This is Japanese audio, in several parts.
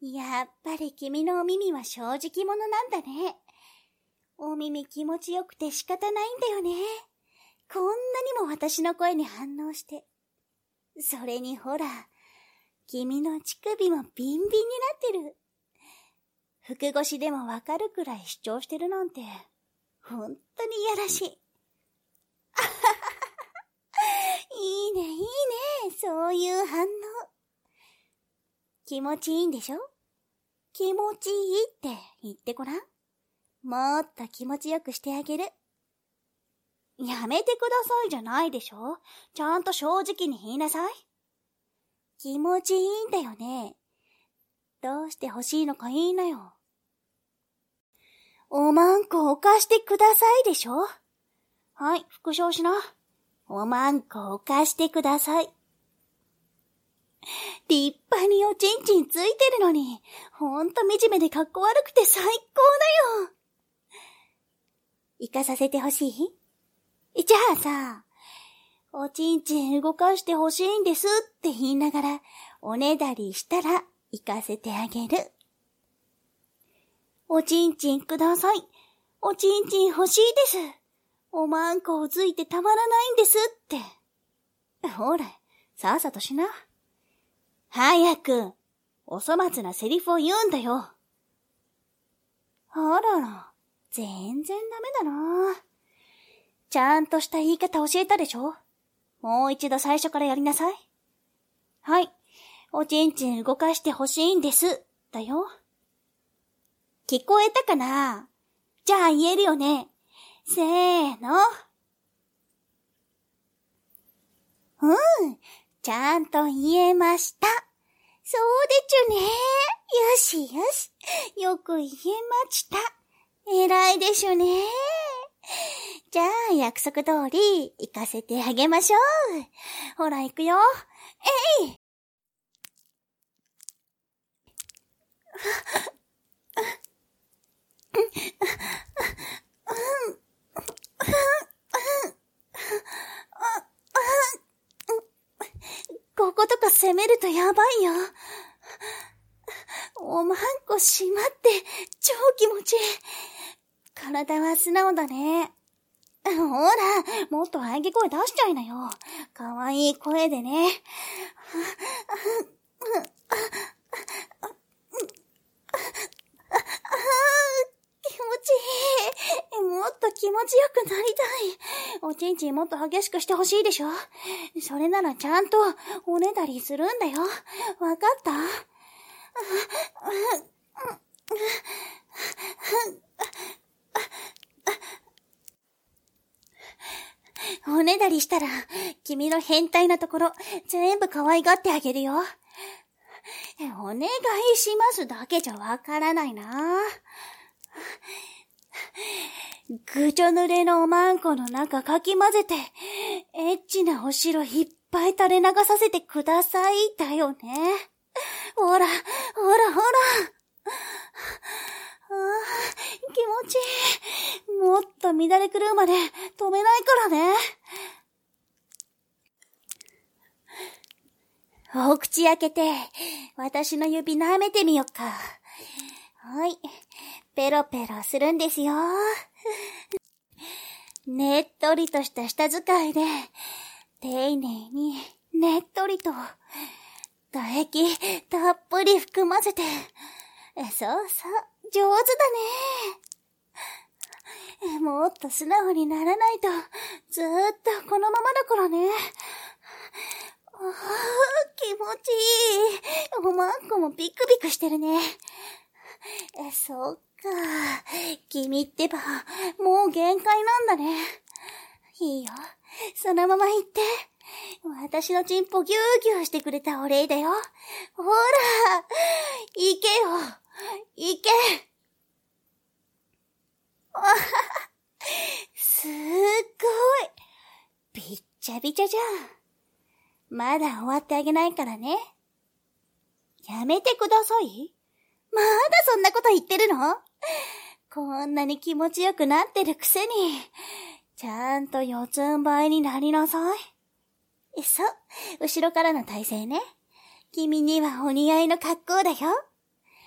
やっぱり君のお耳は正直者なんだね。お耳気持ちよくて仕方ないんだよね。こんなにも私の声に反応して。それにほら、君の乳首もビンビンになってる。服越しでもわかるくらい主張してるなんて、ほんとにいやらしい。いいねいいね、そういう反応。気持ちいいんでしょ？気持ちいいって言ってごらん。もっと気持ちよくしてあげる。やめてくださいじゃないでしょ。ちゃんと正直に言いなさい。気持ちいいんだよね。どうして欲しいのか言いなよ。おまんこを貸してくださいでしょ。はい、復唱しな。おまんこを貸してください。立派におちんちんついてるのに、ほんと惨めでかっこ悪くて最高だよ。行かさせてほしい？じゃあさ、おちんちん動かしてほしいんですって言いながら、おねだりしたら行かせてあげる。おちんちんください。おちんちん欲しいです。おまんこをついてたまらないんですって。ほら、さっさとしな。早く、お粗末なセリフを言うんだよ。あらら、全然ダメだな。ちゃんとした言い方教えたでしょ？もう一度最初からやりなさい。はい、おちんちん動かしてほしいんです、だよ。聞こえたかな？じゃあ言えるよね。せーの。ちゃんと言えました。そうでちゅね。よしよし。よく言えました。偉いでしゅね。じゃあ約束通り行かせてあげましょう。ほら行くよ。えい。こことか攻めるとやばいよ。おまんこしまって超気持ちいい。体は素直だね。ほら、もっと喘ぎ声出しちゃいなよ。かわいい声でね。気持ちいい。もっと気持ちよくなりたい。おちんちんもっと激しくしてほしいでしょ。それならちゃんとおねだりするんだよ。わかった？おねだりしたら、君の変態なところ、全部可愛がってあげるよ。お願いしますだけじゃわからないな。ぐちょ濡れのおまんこの中かき混ぜて、エッチなお汁いっぱい垂れ流させてください、だよね。ほら、ほら、ほら。気持ちいい。もっと乱れ狂うまで止めないからね。お口開けて、私の指舐めてみよっか。はい。ペロペロするんですよ。ねっとりとした舌使いで、丁寧に、ねっとりと、唾液たっぷり含ませて、そうそう、上手だね。もっと素直にならないと、ずーっとこのままだからね。気持ちいい。おまんこもビクビクしてるね。そっか。君ってば、もう限界なんだね。いいよ。そのまま行って。私のチンポギューギューしてくれたお礼だよ。ほら、行けよ。行け。すっごい。びっちゃびちゃじゃん。まだ終わってあげないからね。やめてください。まだそんなこと言ってるの？こんなに気持ちよくなってるくせに、ちゃんと四つん這いになりなさい。そう、後ろからの体勢ね。君にはお似合いの格好だよ。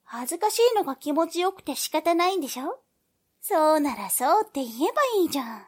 恥ずかしいのが気持ちよくて仕方ないんでしょ？そうならそうって言えばいいじゃん。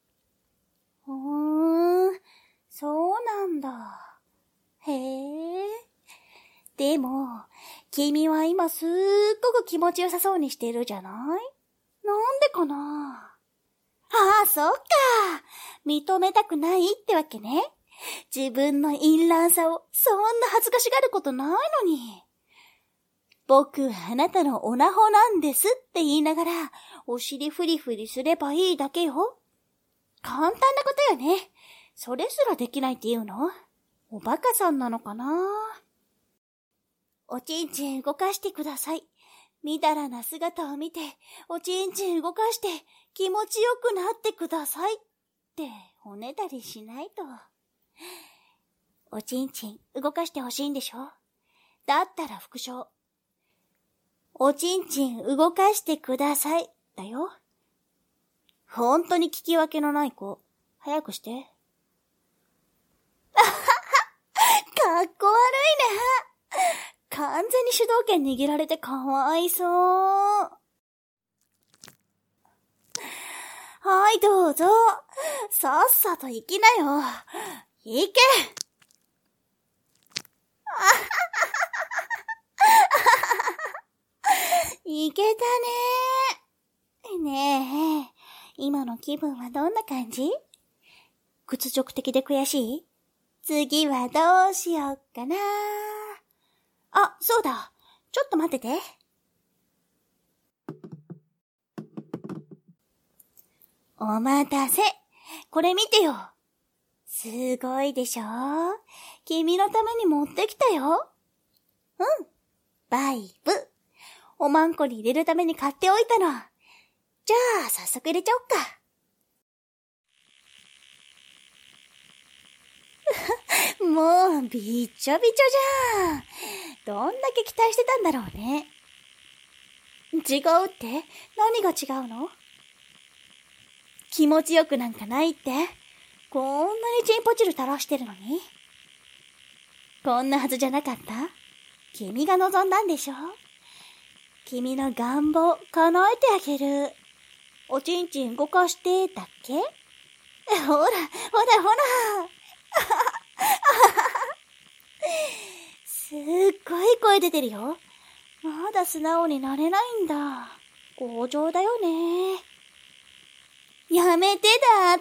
そうなんだ。へえ。でも、君は今すっごく気持ちよさそうにしてるじゃない？なんでかな？ああ、そっか。認めたくないってわけね。自分の淫乱さをそんな恥ずかしがることないのに。僕はあなたのオナホなんですって言いながら、お尻フリフリすればいいだけよ。簡単なことよね。それすらできないって言うの？おバカさんなのかな？おちんちん動かしてください。みだらな姿を見て、おちんちん動かして気持ちよくなってくださいっておねだりしないと。おちんちん動かしてほしいんでしょ？だったら復唱。おちんちん動かしてくださいだよ。本当に聞き分けのない子、早くして。かっこ悪いね。完全に主導権握られてかわいそう。はい、どうぞ。さっさと行きなよ。行け。行けたね。ねえ、今の気分はどんな感じ？屈辱的で悔しい？次はどうしよっかな。あ、そうだ。ちょっと待ってて。お待たせ。これ見てよ。すごいでしょ？君のために持ってきたよ。うん。バイブ。おまんこに入れるために買っておいたの。じゃあ、早速入れちゃおっか。もう、びっちょびちょじゃん。どんだけ期待してたんだろうね。違うって？何が違うの？気持ちよくなんかないって？こんなにチンポチル垂らしてるのに？こんなはずじゃなかった？君が望んだんでしょ？君の願望叶えてあげる。おちんちん動かしてだっけ？ほら、ほら、ほら。すっごい声出てるよ。まだ素直になれないんだ。強情だよね。やめてだって。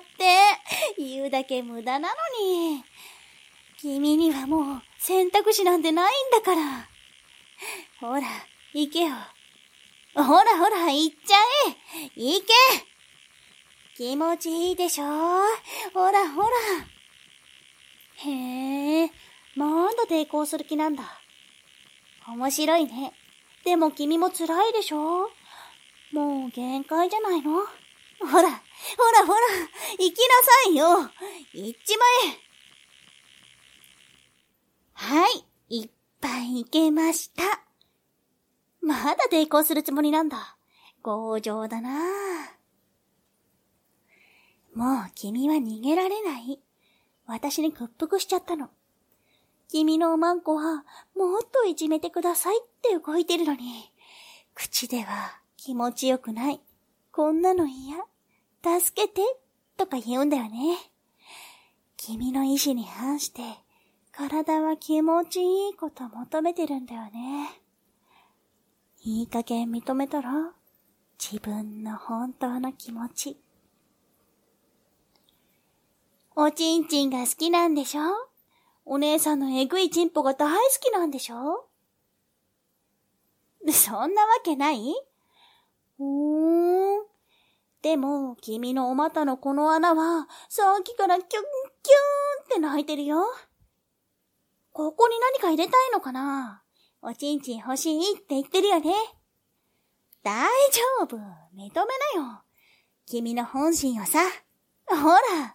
言うだけ無駄なのに。君にはもう選択肢なんてないんだから。ほら、行けよ。ほらほら、行っちゃえ。行け。気持ちいいでしょ？ほらほら。へえ、まだ抵抗する気なんだ。面白いね。でも君も辛いでしょ？もう限界じゃないの？ほら、ほらほら、行きなさいよ。行っちまえ。はい、いっぱい行けました。まだ抵抗するつもりなんだ。強情だな。もう君は逃げられない。私に屈服しちゃったの。君のおまんこはもっといじめてくださいって動いてるのに、口では気持ちよくない。こんなの嫌。助けてとか言うんだよね。君の意志に反して体は気持ちいいこと求めてるんだよね。いい加減認めたら自分の本当の気持ち。おちんちんが好きなんでしょ？お姉さんのえぐいチンポが大好きなんでしょ？そんなわけない？でも、君のお股のこの穴は、さっきからキュンキュンって泣いてるよ。ここに何か入れたいのかな？おちんちん欲しいって言ってるよね。大丈夫。認めなよ。君の本心をさ。ほら。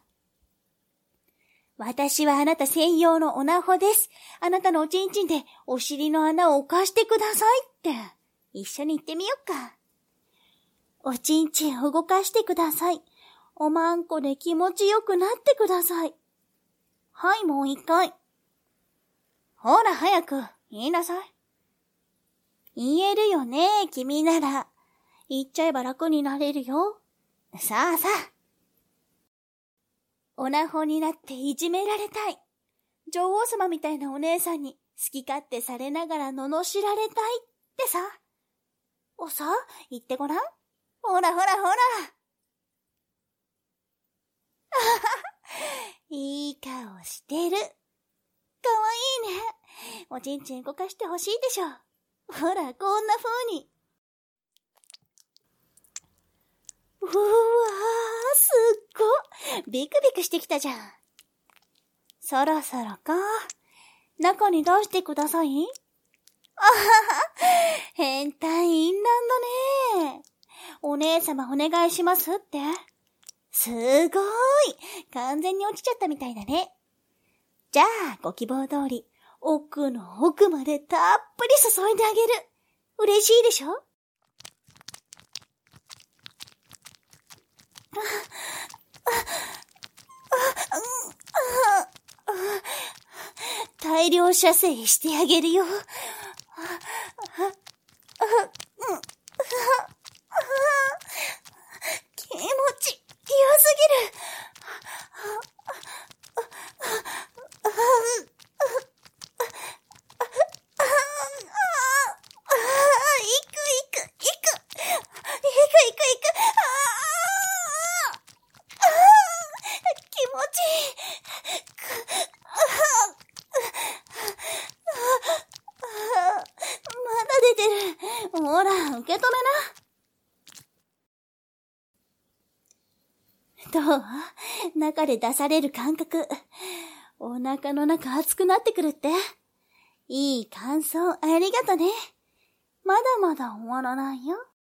私はあなた専用のオナホです。あなたのおちんちんでお尻の穴を浮かしてくださいって。一緒に言ってみよっか。おちんちんを動かしてください。おまんこで気持ちよくなってください。はい、もう一回。ほら、早く言いなさい。 言えるよね、君なら。言っちゃえば楽になれるよ。さあさあ。オナホになっていじめられたい。女王様みたいなお姉さんに好き勝手されながら罵られたいってさ。さあ、言ってごらん。ほらほらほら。いい顔してる。かわいいね。おちんちん動かしてほしいでしょ。ほら、こんな風に。うわー、すっご。ビクビクしてきたじゃん。そろそろか。中に出してください。あはは、変態淫乱だね。お姉様お願いしますって。すごーい。完全に落ちちゃったみたいだね。じゃあ、ご希望通り、奥の奥までたっぷり注いであげる。嬉しいでしょ？大量射精してあげるよ。気持ち良すぎる。ほら、受け止めな。どう？中で出される感覚。お腹の中熱くなってくるって？いい感想ありがとね。まだまだ終わらないよ。